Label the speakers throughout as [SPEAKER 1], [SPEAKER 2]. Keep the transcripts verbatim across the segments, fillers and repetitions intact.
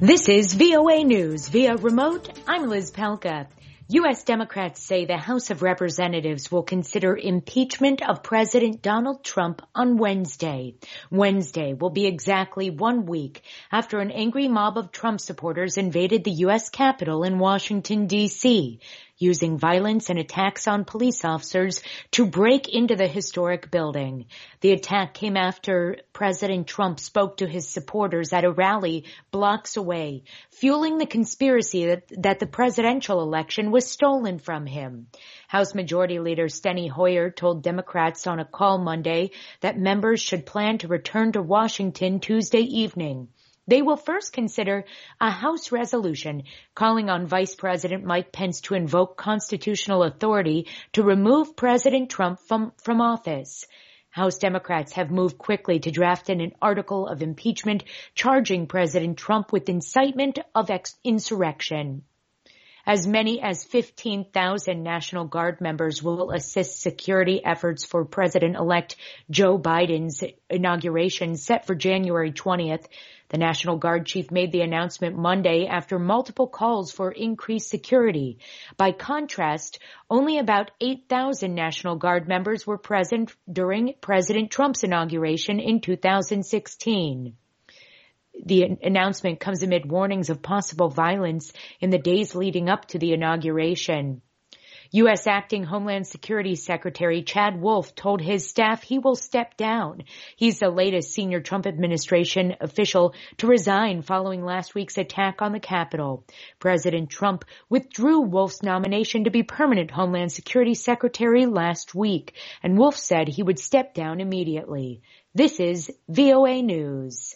[SPEAKER 1] This is V O A News via remote. I'm Liz Palka. U S Democrats say the House of Representatives will consider impeachment of President Donald Trump on Wednesday. Wednesday will be exactly one week after an angry mob of Trump supporters invaded the U S Capitol in Washington, D C, using violence and attacks on police officers to break into the historic building. The attack came after President Trump spoke to his supporters at a rally blocks away, fueling the conspiracy that, that the presidential election was stolen from him. House Majority Leader Steny Hoyer told Democrats on a call Monday that members should plan to return to Washington Tuesday evening. They will first consider a House resolution calling on Vice President Mike Pence to invoke constitutional authority to remove President Trump from, from office. House Democrats have moved quickly to draft in an article of impeachment charging President Trump with incitement of ex- insurrection. As many as fifteen thousand National Guard members will assist security efforts for President-elect Joe Biden's inauguration set for January twentieth. The National Guard chief made the announcement Monday after multiple calls for increased security. By contrast, only about eight thousand National Guard members were present during President Trump's inauguration in two thousand sixteen. The announcement comes amid warnings of possible violence in the days leading up to the inauguration. U S Acting Homeland Security Secretary Chad Wolf told his staff he will step down. He's the latest senior Trump administration official to resign following last week's attack on the Capitol. President Trump withdrew Wolf's nomination to be permanent Homeland Security Secretary last week, and Wolf said he would step down immediately. This is V O A News.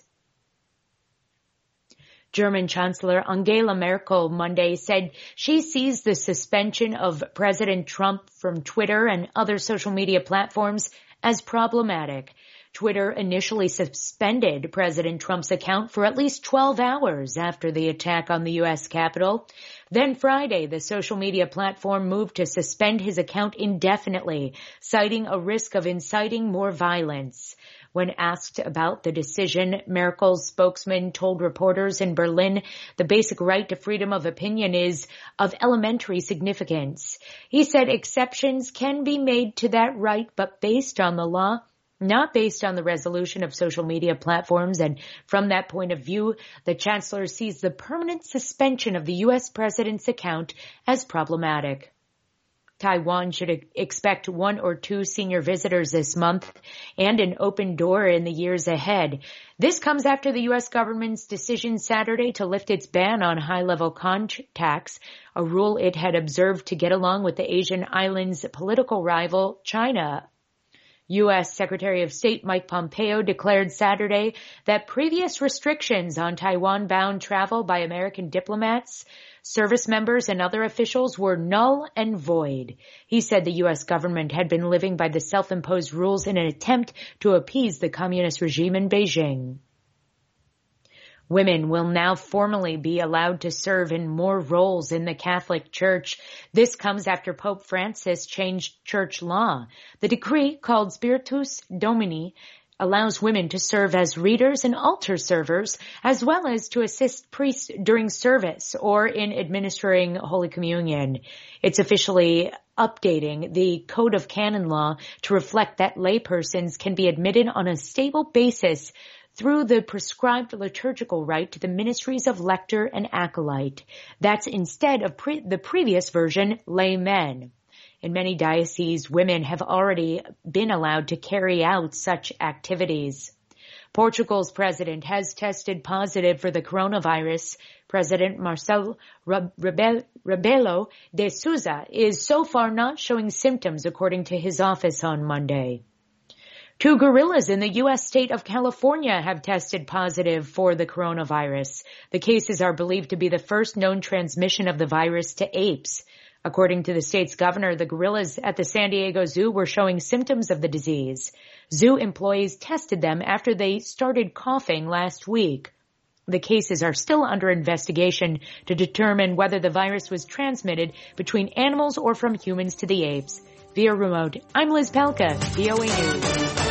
[SPEAKER 1] German Chancellor Angela Merkel Monday said she sees the suspension of President Trump from Twitter and other social media platforms as problematic. Twitter initially suspended President Trump's account for at least twelve hours after the attack on the U S Capitol. Then Friday, the social media platform moved to suspend his account indefinitely, citing a risk of inciting more violence. When asked about the decision, Merkel's spokesman told reporters in Berlin the basic right to freedom of opinion is of elementary significance. He said exceptions can be made to that right, but based on the law, not based on the resolution of social media platforms. And from that point of view, the chancellor sees the permanent suspension of the U S president's account as problematic. Taiwan should expect one or two senior visitors this month and an open door in the years ahead. This comes after the U S government's decision Saturday to lift its ban on high-level contacts, a rule it had observed to get along with the Asian island's political rival, China. U S Secretary of State Mike Pompeo declared Saturday that previous restrictions on Taiwan-bound travel by American diplomats, service members, and other officials were null and void. He said the U S government had been living by the self-imposed rules in an attempt to appease the communist regime in Beijing. Women will now formally be allowed to serve in more roles in the Catholic Church. This comes after Pope Francis changed church law. The decree, called Spiritus Domini, allows women to serve as readers and altar servers, as well as to assist priests during service or in administering Holy Communion. It's officially updating the Code of Canon Law to reflect that laypersons can be admitted on a stable basis through the prescribed liturgical rite to the ministries of lector and acolyte. That's instead of pre- the previous version, laymen. In many dioceses, women have already been allowed to carry out such activities. Portugal's president has tested positive for the coronavirus. President Marcelo Rebelo de Sousa is so far not showing symptoms, according to his office on Monday. Two gorillas in the U S state of California have tested positive for the coronavirus. The cases are believed to be the first known transmission of the virus to apes. According to the state's governor, the gorillas at the San Diego Zoo were showing symptoms of the disease. Zoo employees tested them after they started coughing last week. The cases are still under investigation to determine whether the virus was transmitted between animals or from humans to the apes. Via remote, I'm Liz Palka, V O A News.